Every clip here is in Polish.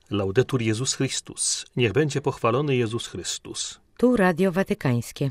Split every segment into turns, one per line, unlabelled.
Laudetur Jezus Chrystus. Niech będzie pochwalony Jezus Chrystus.
Tu Radio Watykańskie.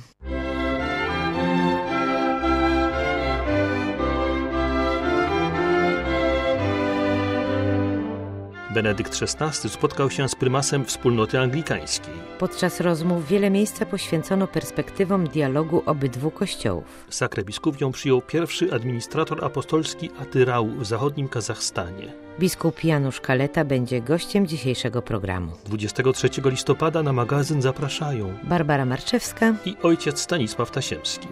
Benedykt XVI spotkał się z prymasem wspólnoty anglikańskiej.
Podczas rozmów wiele miejsca poświęcono perspektywom dialogu obydwu kościołów.
Sakrę biskupią przyjął pierwszy administrator apostolski Atyrału w zachodnim Kazachstanie.
Biskup Janusz Kaleta będzie gościem dzisiejszego programu.
23 listopada na magazyn zapraszają
Barbara Marczewska
i ojciec Stanisław Tasiemski.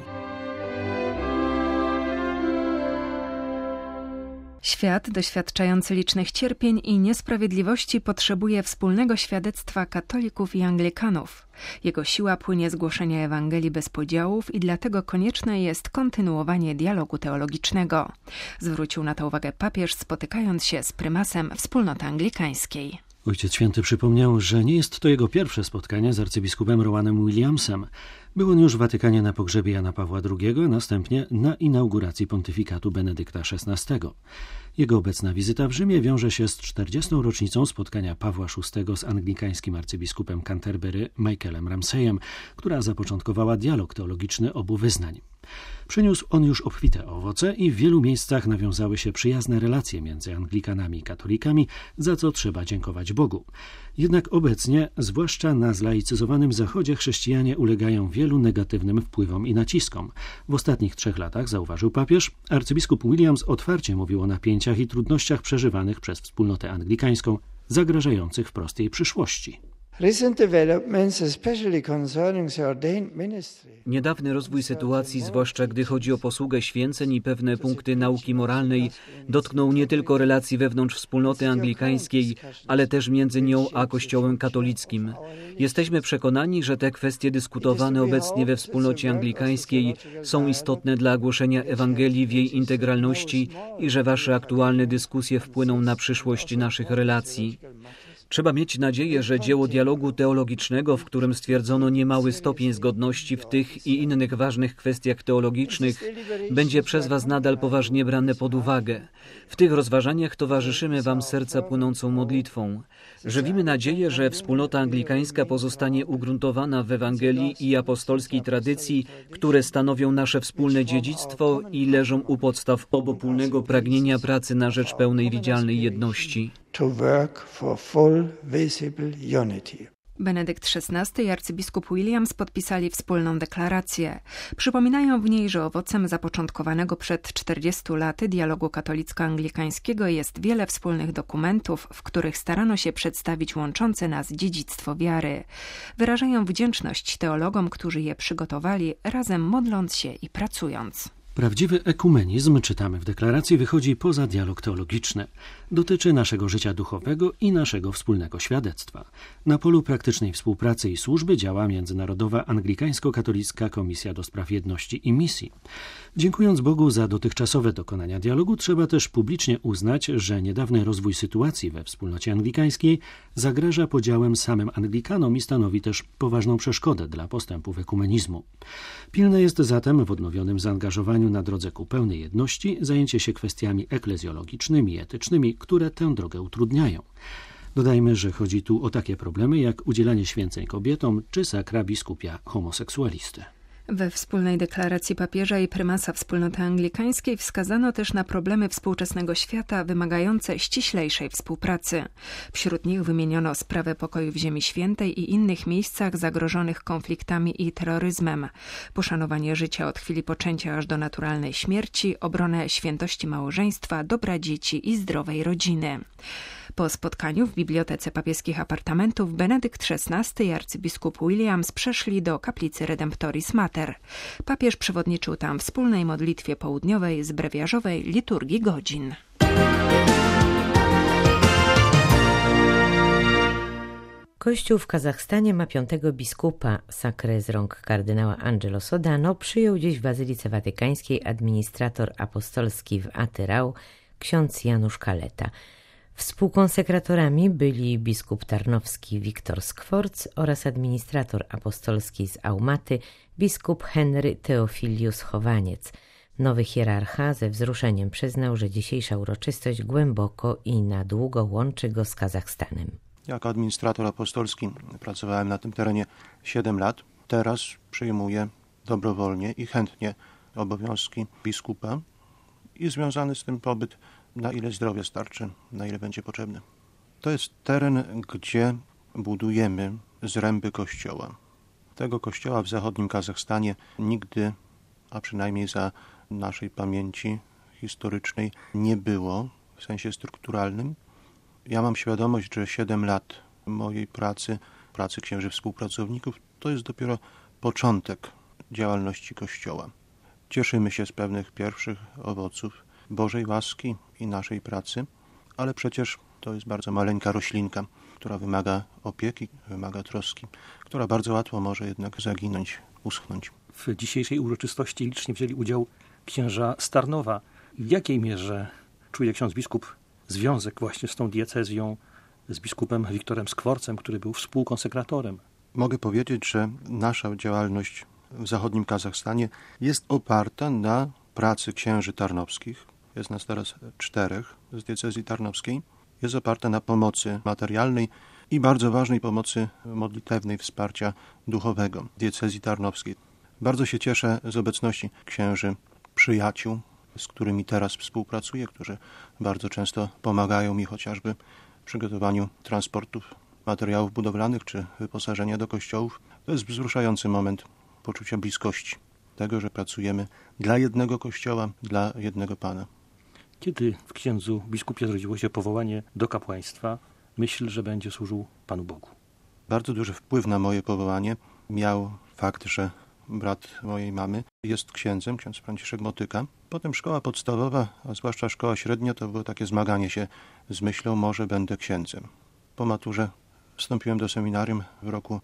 Świat doświadczający licznych cierpień i niesprawiedliwości potrzebuje wspólnego świadectwa katolików i anglikanów. Jego siła płynie z głoszenia Ewangelii bez podziałów i dlatego konieczne jest kontynuowanie dialogu teologicznego. Zwrócił na to uwagę papież, spotykając się z prymasem wspólnoty anglikańskiej.
Ojciec Święty przypomniał, że nie jest to jego pierwsze spotkanie z arcybiskupem Rowanem Williamsem. Był on już w Watykanie na pogrzebie Jana Pawła II, a następnie na inauguracji pontyfikatu Benedykta XVI. Jego obecna wizyta w Rzymie wiąże się z 40. rocznicą spotkania Pawła VI z anglikańskim arcybiskupem Canterbury Michaelem Ramsayem, która zapoczątkowała dialog teologiczny obu wyznań. Przyniósł on już obfite owoce i w wielu miejscach nawiązały się przyjazne relacje między Anglikanami i katolikami, za co trzeba dziękować Bogu. Jednak obecnie, zwłaszcza na zlaicyzowanym Zachodzie, chrześcijanie ulegają wielu negatywnym wpływom i naciskom. W ostatnich 3 latach, zauważył papież, arcybiskup Williams otwarcie mówił o napięciach i trudnościach przeżywanych przez wspólnotę anglikańską, zagrażających wprost jej przyszłości.
Niedawny rozwój sytuacji, zwłaszcza gdy chodzi o posługę święceń i pewne punkty nauki moralnej, dotknął nie tylko relacji wewnątrz wspólnoty anglikańskiej, ale też między nią a Kościołem katolickim. Jesteśmy przekonani, że te kwestie dyskutowane obecnie we wspólnocie anglikańskiej są istotne dla głoszenia Ewangelii w jej integralności i że wasze aktualne dyskusje wpłyną na przyszłość naszych relacji. Trzeba mieć nadzieję, że dzieło dialogu teologicznego, w którym stwierdzono niemały stopień zgodności w tych i innych ważnych kwestiach teologicznych, będzie przez was nadal poważnie brane pod uwagę. W tych rozważaniach towarzyszymy wam serca płynącą modlitwą. Żywimy nadzieję, że wspólnota anglikańska pozostanie ugruntowana w Ewangelii i apostolskiej tradycji, które stanowią nasze wspólne dziedzictwo i leżą u podstaw obopólnego pragnienia pracy na rzecz pełnej widzialnej jedności.
Benedykt XVI i arcybiskup Williams podpisali wspólną deklarację. Przypominają w niej, że owocem zapoczątkowanego przed 40 laty dialogu katolicko-anglikańskiego jest wiele wspólnych dokumentów, w których starano się przedstawić łączące nas dziedzictwo wiary. Wyrażają wdzięczność teologom, którzy je przygotowali, razem modląc się i pracując.
Prawdziwy ekumenizm, czytamy w deklaracji, wychodzi poza dialog teologiczny. Dotyczy naszego życia duchowego i naszego wspólnego świadectwa. Na polu praktycznej współpracy i służby działa Międzynarodowa Anglikańsko-Katolicka Komisja do Spraw Jedności i Misji. Dziękując Bogu za dotychczasowe dokonania dialogu, trzeba też publicznie uznać, że niedawny rozwój sytuacji we wspólnocie anglikańskiej zagraża podziałem samym Anglikanom i stanowi też poważną przeszkodę dla postępów ekumenizmu. Pilne jest zatem w odnowionym zaangażowaniu na drodze ku pełnej jedności zajęcie się kwestiami eklezjologicznymi i etycznymi, które tę drogę utrudniają. Dodajmy, że chodzi tu o takie problemy jak udzielanie święceń kobietom czy sakra biskupia homoseksualisty.
We wspólnej deklaracji papieża i prymasa wspólnoty anglikańskiej wskazano też na problemy współczesnego świata wymagające ściślejszej współpracy. Wśród nich wymieniono sprawę pokoju w Ziemi Świętej i innych miejscach zagrożonych konfliktami i terroryzmem, poszanowanie życia od chwili poczęcia aż do naturalnej śmierci, obronę świętości małżeństwa, dobra dzieci i zdrowej rodziny. Po spotkaniu w Bibliotece Papieskich Apartamentów Benedykt XVI i arcybiskup Williams przeszli do kaplicy Redemptoris Mater. Papież przewodniczył tam wspólnej modlitwie południowej z brewiarzowej liturgii godzin.
Kościół w Kazachstanie ma 5. biskupa. Sakrę z rąk kardynała Angelo Sodano przyjął dziś w Bazylice Watykańskiej administrator apostolski w Atyrał, ksiądz Janusz Kaleta. Współkonsekratorami byli biskup tarnowski Wiktor Skworc oraz administrator apostolski z Aumaty, biskup Henry Teofilius Chowaniec. Nowy hierarcha ze wzruszeniem przyznał, że dzisiejsza uroczystość głęboko i na długo łączy go z Kazachstanem.
Jako administrator apostolski pracowałem na tym terenie 7 lat. Teraz przyjmuję dobrowolnie i chętnie obowiązki biskupa i związany z tym pobyt, na ile zdrowie starczy, na ile będzie potrzebny. To jest teren, gdzie budujemy zręby kościoła. Tego kościoła w zachodnim Kazachstanie nigdy, a przynajmniej za naszej pamięci historycznej, nie było w sensie strukturalnym. Ja mam świadomość, że 7 lat mojej pracy księży współpracowników, to jest dopiero początek działalności Kościoła. Cieszymy się z pewnych pierwszych owoców Bożej łaski i naszej pracy, ale przecież to jest bardzo maleńka roślinka, która wymaga opieki, wymaga troski, która bardzo łatwo może jednak zaginąć, uschnąć.
W dzisiejszej uroczystości licznie wzięli udział księża z Tarnowa. W jakiej mierze czuje ksiądz biskup związek właśnie z tą diecezją, z biskupem Wiktorem Skworcem, który był współkonsekratorem?
Mogę powiedzieć, że nasza działalność w zachodnim Kazachstanie jest oparta na pracy księży tarnowskich. Jest nas teraz 4 z diecezji tarnowskiej. Jest oparta na pomocy materialnej i bardzo ważnej pomocy modlitewnej, wsparcia duchowego diecezji tarnowskiej. Bardzo się cieszę z obecności księży przyjaciół, z którymi teraz współpracuję, którzy bardzo często pomagają mi chociażby w przygotowaniu transportów materiałów budowlanych czy wyposażenia do kościołów. To jest wzruszający moment poczucia bliskości, tego, że pracujemy dla jednego kościoła, dla jednego Pana.
Kiedy w księdzu biskupie zrodziło się powołanie do kapłaństwa, myśl, że będzie służył Panu Bogu?
Bardzo duży wpływ na moje powołanie miał fakt, że brat mojej mamy jest księdzem, ksiądz Franciszek Motyka. Potem szkoła podstawowa, a zwłaszcza szkoła średnia, to było takie zmaganie się z myślą, może będę księdzem. Po maturze wstąpiłem do seminarium w roku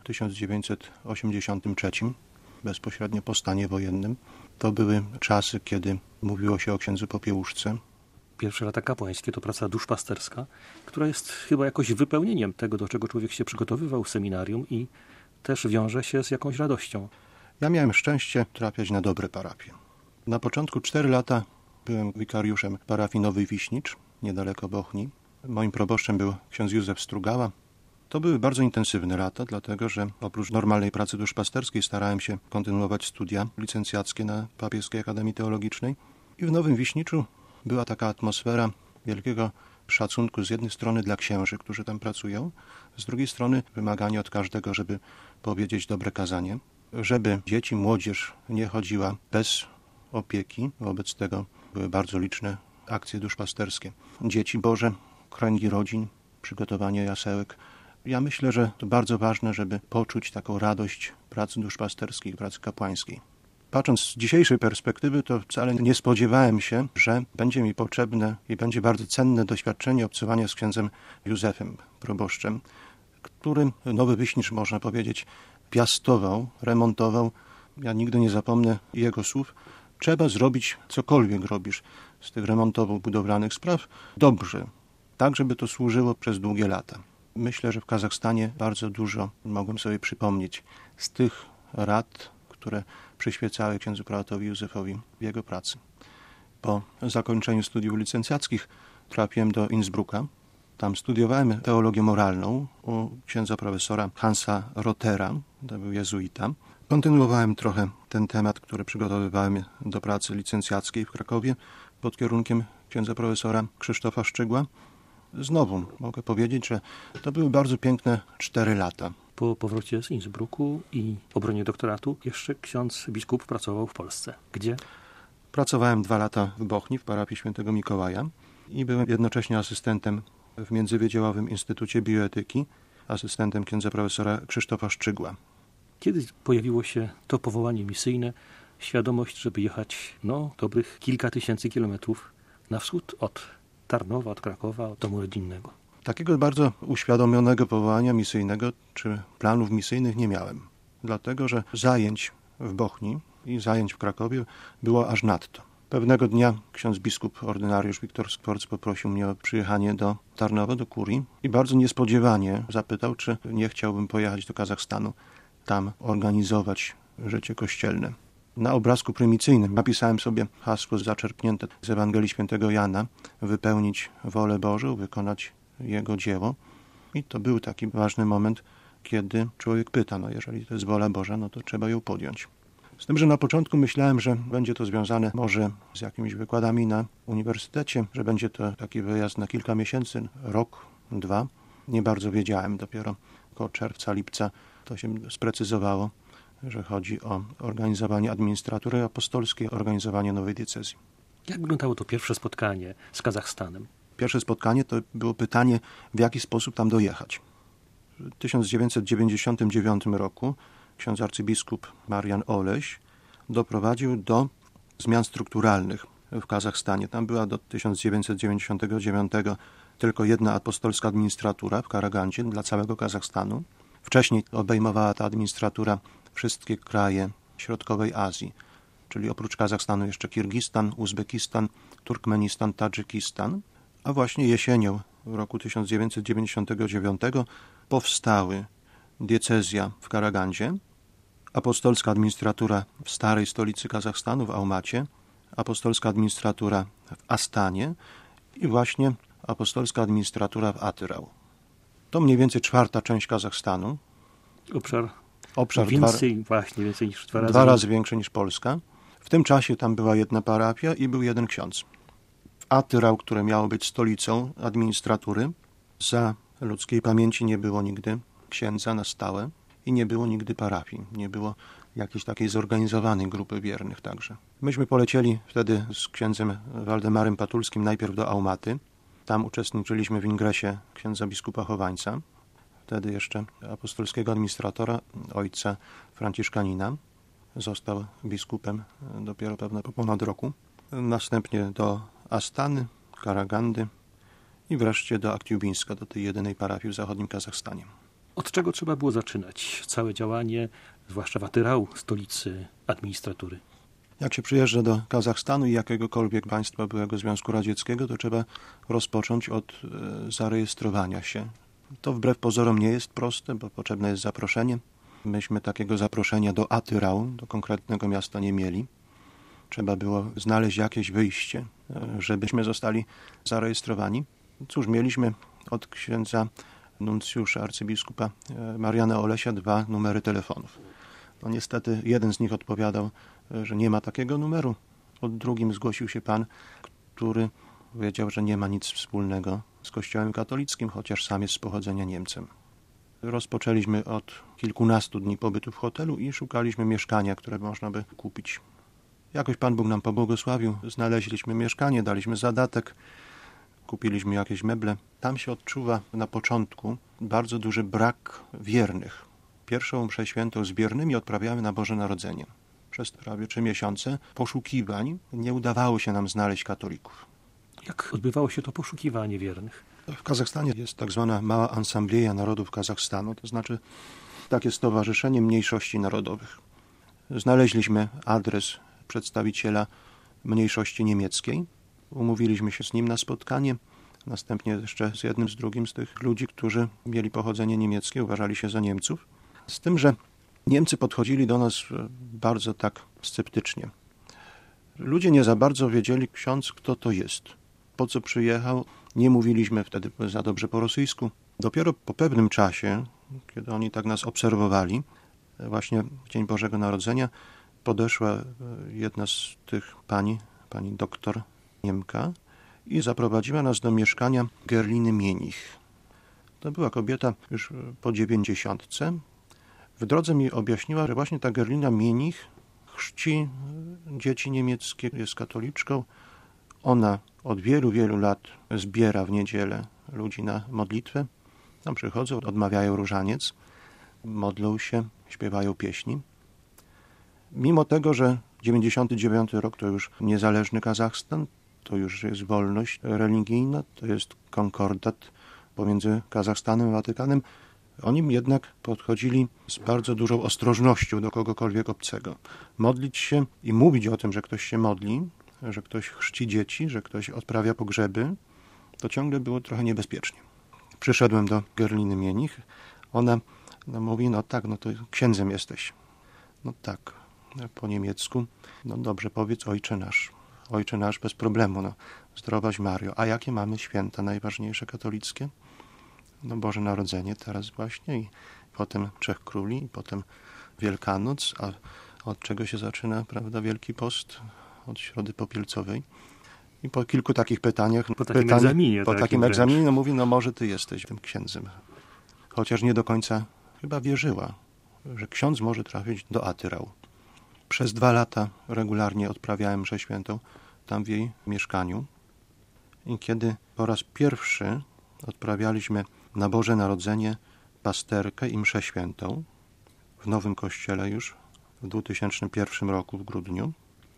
1983, bezpośrednio po stanie wojennym. To były czasy, kiedy mówiło się o księdzu Popiełuszce.
Pierwsze lata kapłańskie to praca duszpasterska, która jest chyba jakoś wypełnieniem tego, do czego człowiek się przygotowywał w seminarium i też wiąże się z jakąś radością.
Ja miałem szczęście trafiać na dobre parafie. Na początku 4 lata byłem wikariuszem parafii Nowy Wiśnicz, niedaleko Bochni. Moim proboszczem był ksiądz Józef Strugała. To były bardzo intensywne lata, dlatego że oprócz normalnej pracy duszpasterskiej starałem się kontynuować studia licencjackie na Papieskiej Akademii Teologicznej. I w Nowym Wiśniczu była taka atmosfera wielkiego szacunku z jednej strony dla księży, którzy tam pracują, z drugiej strony wymaganie od każdego, żeby powiedzieć dobre kazanie, żeby dzieci, młodzież nie chodziła bez opieki. Wobec tego były bardzo liczne akcje duszpasterskie. Dzieci Boże, kręgi rodzin, przygotowanie jasełek. Ja myślę, że to bardzo ważne, żeby poczuć taką radość pracy duszpasterskiej, pracy kapłańskiej. Patrząc z dzisiejszej perspektywy, to wcale nie spodziewałem się, że będzie mi potrzebne i będzie bardzo cenne doświadczenie obcowania z księdzem Józefem, proboszczem, który Nowy Wiśnicz, można powiedzieć, piastował, remontował. Ja nigdy nie zapomnę jego słów. Trzeba zrobić cokolwiek robisz z tych remontowo-budowlanych spraw dobrze, tak żeby to służyło przez długie lata. Myślę, że w Kazachstanie bardzo dużo mogłem sobie przypomnieć z tych rad, które przyświecały księdzu prałatowi Józefowi w jego pracy. Po zakończeniu studiów licencjackich trafiłem do Innsbrucka. Tam studiowałem teologię moralną u księdza profesora Hansa Rothera, to był jezuita. Kontynuowałem trochę ten temat, który przygotowywałem do pracy licencjackiej w Krakowie pod kierunkiem księdza profesora Krzysztofa Szczygła. Znowu mogę powiedzieć, że to były bardzo piękne 4 lata.
Po powrocie z Innsbrucku i obronie doktoratu jeszcze ksiądz biskup pracował w Polsce. Gdzie?
Pracowałem 2 lata w Bochni, w parafii świętego Mikołaja i byłem jednocześnie asystentem w Międzywydziałowym Instytucie Bioetyki, asystentem księdza profesora Krzysztofa Szczygła.
Kiedy pojawiło się to powołanie misyjne, świadomość, żeby jechać dobrych kilka tysięcy kilometrów na wschód od Tarnowa, od Krakowa, od domu rodzinnego?
Takiego bardzo uświadomionego powołania misyjnego czy planów misyjnych nie miałem. Dlatego, że zajęć w Bochni i zajęć w Krakowie było aż nadto. Pewnego dnia ksiądz biskup ordynariusz Wiktor Skworc poprosił mnie o przyjechanie do Tarnowa, do kurii i bardzo niespodziewanie zapytał, czy nie chciałbym pojechać do Kazachstanu, tam organizować życie kościelne. Na obrazku prymicyjnym napisałem sobie hasło zaczerpnięte z Ewangelii Świętego Jana: wypełnić wolę Bożą, wykonać Jego dzieło. I to był taki ważny moment, kiedy człowiek pyta, no jeżeli to jest wola Boża, no to trzeba ją podjąć. Z tym, że na początku myślałem, że będzie to związane może z jakimiś wykładami na uniwersytecie, że będzie to taki wyjazd na kilka miesięcy, rok, 2. Nie bardzo wiedziałem, dopiero około czerwca, lipca to się sprecyzowało, że chodzi o organizowanie administratury apostolskiej, organizowanie nowej diecezji.
Jak wyglądało to pierwsze spotkanie z Kazachstanem?
Pierwsze spotkanie to było pytanie, w jaki sposób tam dojechać. W 1999 roku ksiądz arcybiskup Marian Oleś doprowadził do zmian strukturalnych w Kazachstanie. Tam była do 1999 tylko jedna apostolska administratura w Karagandzie dla całego Kazachstanu. Wcześniej obejmowała ta administratura wszystkie kraje środkowej Azji, czyli oprócz Kazachstanu jeszcze Kirgistan, Uzbekistan, Turkmenistan, Tadżykistan. A właśnie jesienią w roku 1999 powstały diecezja w Karagandzie, apostolska administratura w starej stolicy Kazachstanu, w Almacie, apostolska administratura w Astanie i właśnie apostolska administratura w Atyrau. To mniej więcej czwarta część Kazachstanu. Obszar
więcej niż
dwa razy większy niż Polska. W tym czasie tam była jedna parafia i był jeden ksiądz. W Atyrau, które miało być stolicą administratury, za ludzkiej pamięci nie było nigdy księdza na stałe i nie było nigdy parafii. Nie było jakiejś takiej zorganizowanej grupy wiernych także. Myśmy polecieli wtedy z księdzem Waldemarem Patulskim najpierw do Almaty. Tam uczestniczyliśmy w ingresie księdza biskupa Chowańca, wtedy jeszcze apostolskiego administratora, ojca Franciszkanina. Został biskupem dopiero pewnie po ponad roku. Następnie do Astany, Karagandy i wreszcie do Aktiubinska, do tej jedynej parafii w zachodnim Kazachstanie.
Od czego trzeba było zaczynać całe działanie, zwłaszcza w Atyrau, stolicy administratury?
Jak się przyjeżdża do Kazachstanu i jakiegokolwiek państwa byłego Związku Radzieckiego, to trzeba rozpocząć od zarejestrowania się. To wbrew pozorom nie jest proste, bo potrzebne jest zaproszenie. Myśmy takiego zaproszenia do Atyrau, do konkretnego miasta nie mieli. Trzeba było znaleźć jakieś wyjście, żebyśmy zostali zarejestrowani. Cóż, mieliśmy od księdza nuncjusza, arcybiskupa Mariana Olesia 2 numery telefonów. No niestety jeden z nich odpowiadał, że nie ma takiego numeru. Od drugim zgłosił się pan, który powiedział, że nie ma nic wspólnego z Kościołem katolickim, chociaż sam jest z pochodzenia Niemcem. Rozpoczęliśmy od kilkunastu dni pobytu w hotelu i szukaliśmy mieszkania, które można by kupić. Jakoś Pan Bóg nam pobłogosławił, znaleźliśmy mieszkanie, daliśmy zadatek, kupiliśmy jakieś meble. Tam się odczuwa na początku bardzo duży brak wiernych. Pierwszą mszę świętą z wiernymi odprawiamy na Boże Narodzenie. Przez prawie 3 miesiące poszukiwań nie udawało się nam znaleźć katolików.
Jak odbywało się to poszukiwanie wiernych?
W Kazachstanie jest tak zwana Mała Ansambleja Narodów Kazachstanu, to znaczy takie stowarzyszenie mniejszości narodowych. Znaleźliśmy adres przedstawiciela mniejszości niemieckiej, umówiliśmy się z nim na spotkanie, następnie jeszcze z jednym, z drugim z tych ludzi, którzy mieli pochodzenie niemieckie, uważali się za Niemców, z tym, że Niemcy podchodzili do nas bardzo tak sceptycznie. Ludzie nie za bardzo wiedzieli, ksiądz, kto to jest, po co przyjechał. Nie mówiliśmy wtedy za dobrze po rosyjsku. Dopiero po pewnym czasie, kiedy oni tak nas obserwowali, właśnie w Dzień Bożego Narodzenia, podeszła jedna z tych pani doktor Niemka i zaprowadziła nas do mieszkania Gerliny Mienich. To była kobieta już po 90. W drodze mi objaśniła, że właśnie ta Gerlina Mienich chrzci dzieci niemieckie, jest katoliczką. Ona od wielu, wielu lat zbiera w niedzielę ludzi na modlitwę. Tam przychodzą, odmawiają różaniec, modlą się, śpiewają pieśni. Mimo tego, że 99 rok to już niezależny Kazachstan, to już jest wolność religijna, to jest konkordat pomiędzy Kazachstanem a Watykanem, oni jednak podchodzili z bardzo dużą ostrożnością do kogokolwiek obcego. Modlić się i mówić o tym, że ktoś się modli, że ktoś chrzci dzieci, że ktoś odprawia pogrzeby, to ciągle było trochę niebezpiecznie. Przyszedłem do Gerliny Mienich, ona mówi, no tak, no to księdzem jesteś. No tak, po niemiecku, no dobrze, powiedz Ojcze Nasz. Ojcze Nasz bez problemu, no zdrowaś Mario. A jakie mamy święta najważniejsze katolickie? Boże Narodzenie teraz właśnie i potem Trzech Króli i potem Wielkanoc, a od czego się zaczyna, prawda, Wielki Post? Od Środy Popielcowej. I po kilku takich pytaniach...
Po takim
egzaminie mówi, może ty jesteś tym księdzem. Chociaż nie do końca chyba wierzyła, że ksiądz może trafić do Atyrau. Przez 2 lata regularnie odprawiałem mszę świętą tam w jej mieszkaniu. I kiedy po raz pierwszy odprawialiśmy na Boże Narodzenie pasterkę i mszę świętą w nowym kościele już w 2001 roku w grudniu,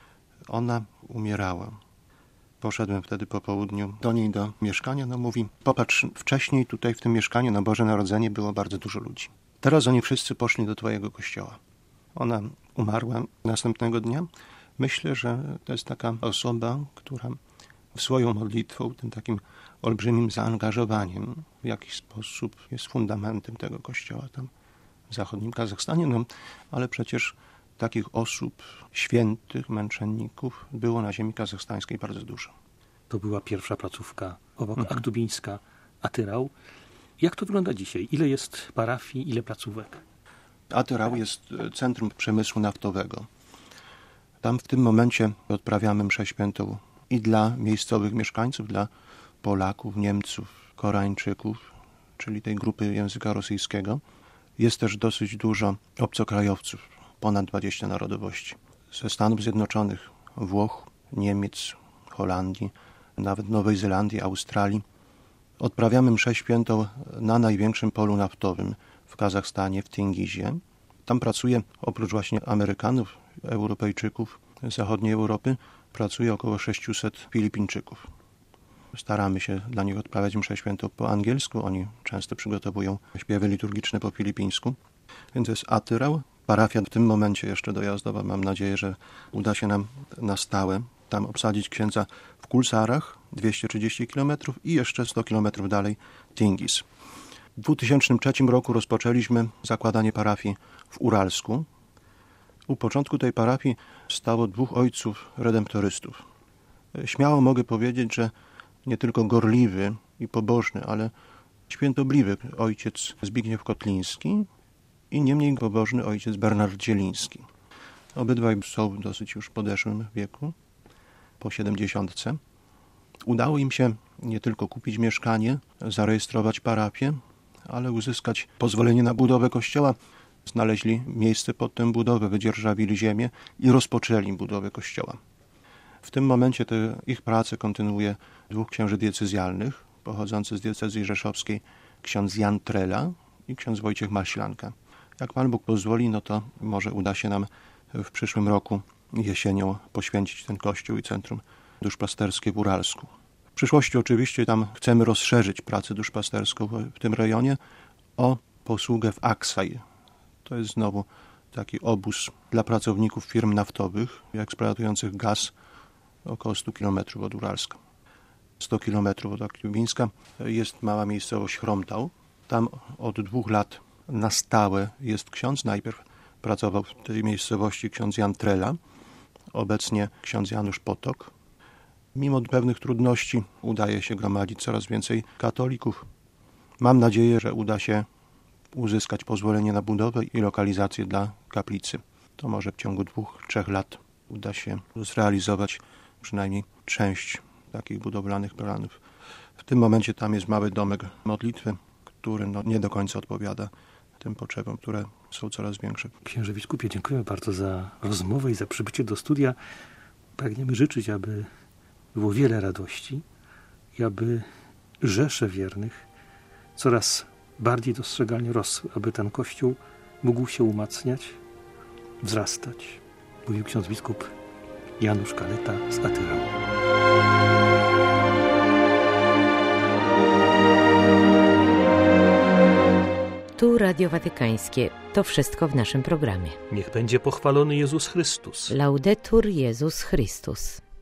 ona umierała. Poszedłem wtedy po południu do niej do mieszkania. Mówi, popatrz, wcześniej tutaj w tym mieszkaniu na Boże Narodzenie było bardzo dużo ludzi. Teraz oni wszyscy poszli do twojego kościoła. Ona umarła następnego dnia. Myślę, że to jest taka osoba, która swoją modlitwą, tym takim olbrzymim zaangażowaniem w jakiś sposób jest fundamentem tego kościoła tam w zachodnim Kazachstanie. Ale przecież takich osób, świętych męczenników było na ziemi kazachstańskiej bardzo dużo.
To była pierwsza placówka obok Aktubińska, Atyrau. Jak to wygląda dzisiaj? Ile jest parafii, ile placówek?
Atyrau jest centrum przemysłu naftowego. Tam w tym momencie odprawiamy mszę świętą i dla miejscowych mieszkańców, dla Polaków, Niemców, Koreańczyków, czyli tej grupy języka rosyjskiego. Jest też dosyć dużo obcokrajowców, ponad 20 narodowości. Ze Stanów Zjednoczonych, Włoch, Niemiec, Holandii, nawet Nowej Zelandii, Australii. Odprawiamy mszę świętą na największym polu naftowym w Kazachstanie, w Tengizie. Tam pracuje, oprócz właśnie Amerykanów, Europejczyków z zachodniej Europy, pracuje około 600 Filipińczyków. Staramy się dla nich odprawiać mszę świętą po angielsku. Oni często przygotowują śpiewy liturgiczne po filipińsku. Więc jest Atyrau. Parafia w tym momencie jeszcze dojazdowa. Mam nadzieję, że uda się nam na stałe tam obsadzić księdza w Kulsarach, 230 km i jeszcze 100 km dalej Tengiz. W 2003 roku rozpoczęliśmy zakładanie parafii w Uralsku. U początku tej parafii stało 2 ojców redemptorystów. Śmiało mogę powiedzieć, że nie tylko gorliwy i pobożny, ale świętobliwy ojciec Zbigniew Kotliński i nie mniej pobożny ojciec Bernard Dzieliński. Obydwaj są w dosyć już podeszłym wieku, po 70. Udało im się nie tylko kupić mieszkanie, zarejestrować parafię, ale uzyskać pozwolenie na budowę kościoła. Znaleźli miejsce pod tę budowę, wydzierżawili ziemię i rozpoczęli budowę kościoła. W tym momencie ich pracę kontynuuje 2 księży diecezjalnych, pochodzący z diecezji rzeszowskiej, ksiądz Jan Trela i ksiądz Wojciech Maślanka. Jak Pan Bóg pozwoli, to może uda się nam w przyszłym roku jesienią poświęcić ten kościół i centrum duszpasterskie w Uralsku. W przyszłości oczywiście tam chcemy rozszerzyć pracę duszpasterską w tym rejonie o posługę w Aksaj. To jest znowu taki obóz dla pracowników firm naftowych eksploatujących gaz około 100 km od Uralska. 100 km od Aktubińska jest mała miejscowość Chromtał. Tam od 2 lat na stałe jest ksiądz. Najpierw pracował w tej miejscowości ksiądz Jan Trela, obecnie ksiądz Janusz Potok. Mimo pewnych trudności udaje się gromadzić coraz więcej katolików. Mam nadzieję, że uda się uzyskać pozwolenie na budowę i lokalizację dla kaplicy. To może w ciągu 2-3 lat uda się zrealizować przynajmniej część takich budowlanych planów. W tym momencie tam jest mały domek modlitwy, który nie do końca odpowiada tym potrzebom, które są coraz większe.
Księże biskupie, dziękujemy bardzo za rozmowę i za przybycie do studia. Pragniemy życzyć, aby było wiele radości i aby rzesze wiernych coraz bardziej dostrzegalnie rosły, aby ten Kościół mógł się umacniać, wzrastać. Mówił ksiądz biskup Janusz Kaleta z Atyrau.
Tu Radio Watykańskie. To wszystko w naszym programie.
Niech będzie pochwalony Jezus Chrystus.
Laudetur Jezus Chrystus.